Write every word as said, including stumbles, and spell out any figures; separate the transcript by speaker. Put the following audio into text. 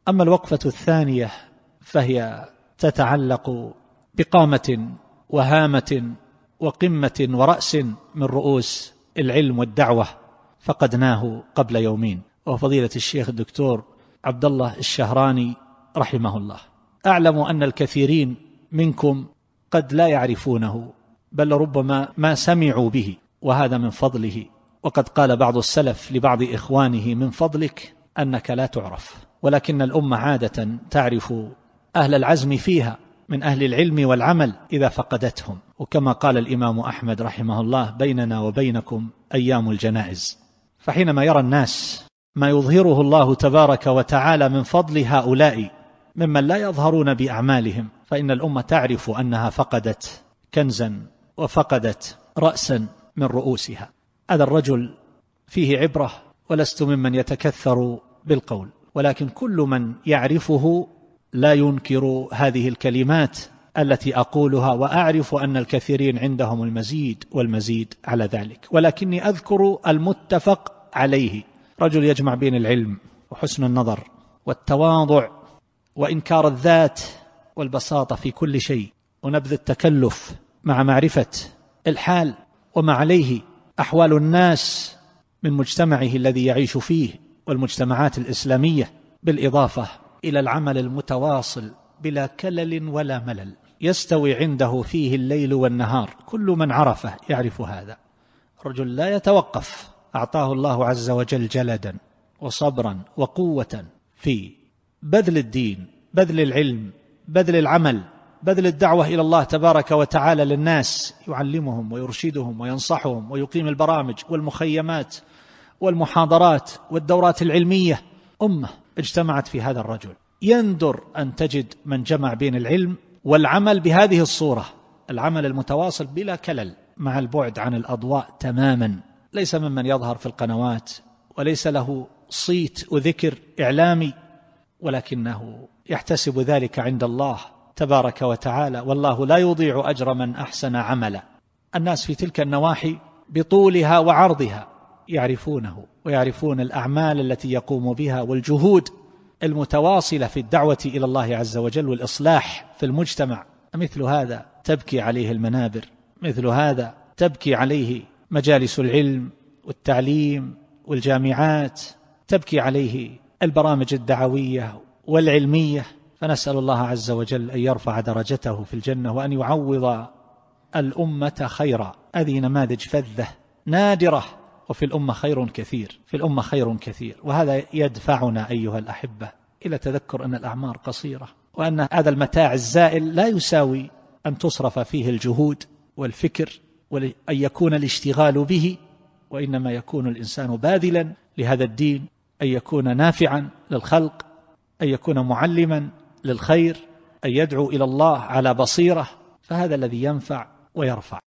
Speaker 1: أما الوقفة الثانية فهي تتعلق بقامة وهامة وقمة ورأس من رؤوس العلم والدعوة فقدناه قبل يومين، وفضيلة الشيخ الدكتور عبد الله الشهراني رحمه الله. أعلم أن الكثيرين منكم قد لا يعرفونه، بل ربما ما سمعوا به، وهذا من فضله. وقد قال بعض السلف لبعض إخوانه: من فضلك أنك لا تعرف. ولكن الأمة عادة تعرف أهل العزم فيها من أهل العلم والعمل إذا فقدتهم، وكما قال الإمام أحمد رحمه الله: بيننا وبينكم أيام الجنائز. فحينما يرى الناس ما يظهره الله تبارك وتعالى من فضل هؤلاء ممن لا يظهرون بأعمالهم، فإن الأمة تعرف أنها فقدت كنزا وفقدت رأسا من رؤوسها. هذا الرجل فيه عبرة، ولست ممن يتكثر بالقول، ولكن كل من يعرفه لا ينكر هذه الكلمات التي أقولها، وأعرف أن الكثيرين عندهم المزيد والمزيد على ذلك، ولكني أذكر المتفق عليه: رجل يجمع بين العلم وحسن النظر والتواضع وإنكار الذات والبساطة في كل شيء، ونبذ التكلف مع معرفة الحال وما عليه أحوال الناس من مجتمعه الذي يعيش فيه والمجتمعات الإسلامية، بالإضافة إلى العمل المتواصل بلا كلل ولا ملل، يستوي عنده فيه الليل والنهار. كل من عرفه يعرف هذا. رجل لا يتوقف، أعطاه الله عز وجل جلدا وصبرا وقوة في بذل الدين، بذل العلم، بذل العمل، بذل الدعوة إلى الله تبارك وتعالى للناس، يعلمهم ويرشدهم وينصحهم ويقيم البرامج والمخيمات والمحاضرات والدورات العلمية. أمة اجتمعت في هذا الرجل. يندر أن تجد من جمع بين العلم والعمل بهذه الصورة، العمل المتواصل بلا كلل، مع البعد عن الأضواء تماما. ليس ممن يظهر في القنوات، وليس له صيت وذكر إعلامي، ولكنه يحتسب ذلك عند الله تبارك وتعالى، والله لا يضيع أجر من أحسن عملا. الناس في تلك النواحي بطولها وعرضها يعرفونه، ويعرفون الأعمال التي يقوم بها والجهود المتواصلة في الدعوة إلى الله عز وجل والإصلاح في المجتمع. مثل هذا تبكي عليه المنابر، مثل هذا تبكي عليه مجالس العلم والتعليم والجامعات، تبكي عليه البرامج الدعوية والعلمية. فنسأل الله عز وجل أن يرفع درجته في الجنة، وأن يعوض الأمة خيرا. هذه نماذج فذة نادرة، وفي الأمة خير كثير، في الأمة خير كثير. وهذا يدفعنا أيها الأحبة إلى تذكر أن الأعمار قصيرة، وأن هذا المتاع الزائل لا يساوي أن تصرف فيه الجهود والفكر وأن يكون الاشتغال به، وإنما يكون الإنسان باذلا لهذا الدين، أن يكون نافعا للخلق، أن يكون معلما للخير، أن يدعو إلى الله على بصيرة، فهذا الذي ينفع ويرفع.